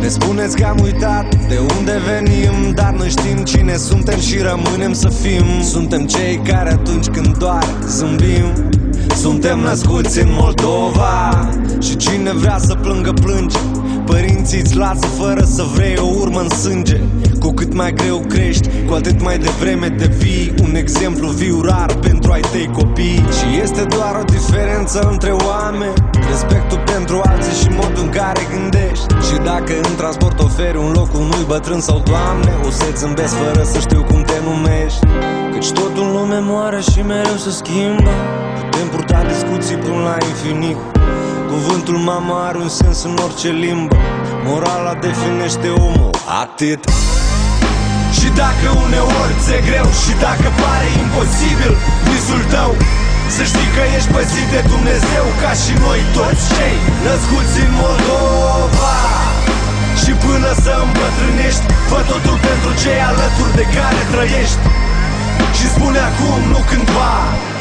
spuneți că am uitat de unde venim, dar noi știm cine suntem și rămânem să fim. Suntem cei care atunci când doare zâmbim. Suntem născuți în Moldova și cine vrea să plângă plânge. Părinții îți lasă fără să vrei o urmă în sânge. Cu cât mai greu crești, cu atât mai devreme devii un exemplu viu rar pentru ai tăi copii. Și este doar o diferență între oameni: respectul pentru alții și modul în care gândești. Și dacă în transport oferi un loc unui bătrân sau doamne, o să-ți zâmbesc fără să știu cum te numești. Căci totul în lume moare și mereu se schimbă. Putem purta discuții până la infinit. Cuvântul mama are un sens în orice limbă. Morala definește omul, atât. Și dacă uneori ți-e greu și dacă pare imposibil visul tău, să știi că ești păzit de Dumnezeu, ca și noi toți cei născuți în Moldova. Și până să îmbătrânești, fă totul pentru cei alături de care trăiești. Și spune acum, nu cândva: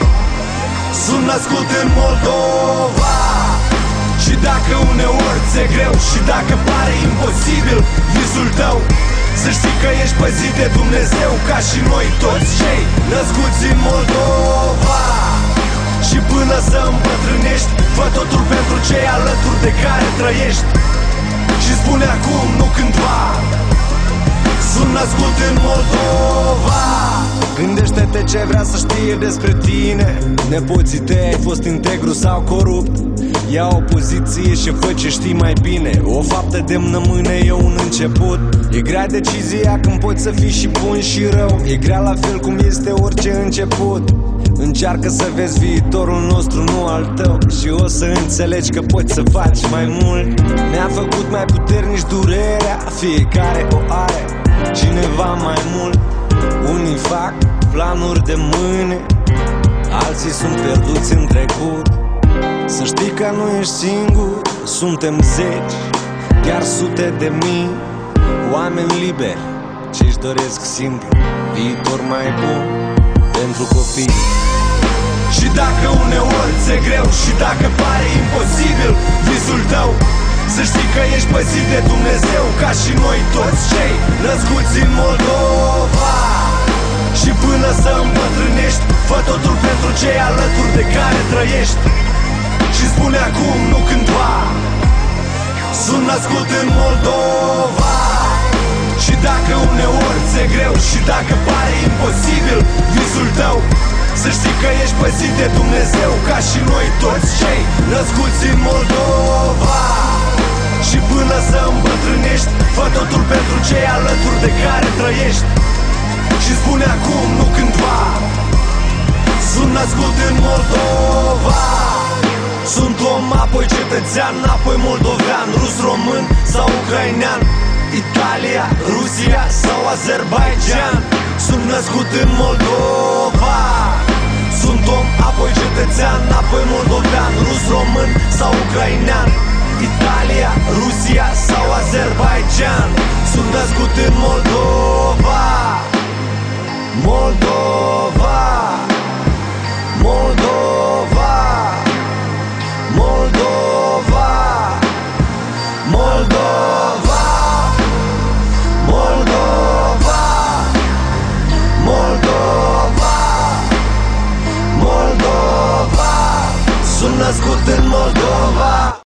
sunt născut în Moldova. Și dacă uneori ți-e greu și dacă pare imposibil visul tău, să știi că ești păzit de Dumnezeu, ca și noi toți cei născuți în Moldova. Și până să îmbătrânești, fă totul pentru cei alături de care trăiești. Și spune acum, nu cândva: sunt născut în Moldova. Gândește-te ce vrea să știe despre tine. Nepoții tăi, ai fost integru sau corupt? Ia o poziție și fă ce știi mai bine. O faptă demnă mâine e un început. E grea decizia când poți să fii și bun și rău. E grea la fel cum este orice început. Încearcă să vezi viitorul nostru, nu al tău, și o să înțelegi că poți să faci mai mult. Ne-a făcut mai puternici durerea, fiecare o are, cineva mai mult. Unii fac planuri de mâine, alții sunt pierduți în trecut. Să știi că nu ești singur, suntem zeci, chiar sute de mii, oameni liberi ce-și doresc simplu viitor mai bun pentru copii. Și dacă uneori ți-e greu și dacă pare imposibil visul tău, să știi că ești păzit de Dumnezeu, ca și noi toți cei născuți în Moldova. Și până să îmbătrânești, fă totul pentru cei alături de care trăiești. Și spune acum, nu cândva: sunt născut în Moldova. Și dacă uneori ți-e greu și dacă pare imposibil visul tău, să știi că ești păzit de Dumnezeu, ca și noi toți cei născuți în Moldova. Și până să îmbătrânești, fă totul pentru cei alături de care trăiești. Și spune acum, nu cândva: sunt născut în Moldova. Sunt om, apoi cetățean, apoi moldovean, rus, român sau ucrainean, Italia, Rusia sau Azerbaijan. Sunt născut în Moldova. Sunt om, apoi cetățean, apoi moldovean, rus, român sau ucrainean, Italia, Rusia sau Azerbaijan. Sunt născut în Moldova. Moldova.